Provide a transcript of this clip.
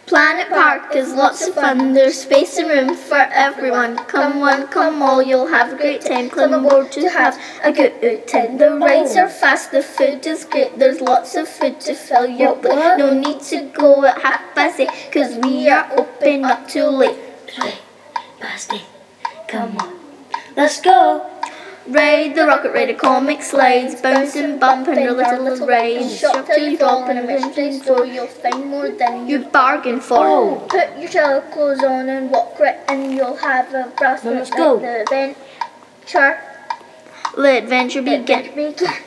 Planet Park is lots of fun. There's space and room for everyone. Come one, come all, you'll have a great time. Climb aboard to have a good time. The rides are fast, the food is great. There's lots of food to fill your plate. No need to go at 8:30, 'cause we are open up too late. 8:30, come on, let's go. Ride the rocket, ride a comic slides, bounce and bump in your little rides. Shop till you drop in a mystery store, you'll find more than you bargained for. Put your tail clothes on and walk right in, you'll have a blast. Let's go. The adventure begin.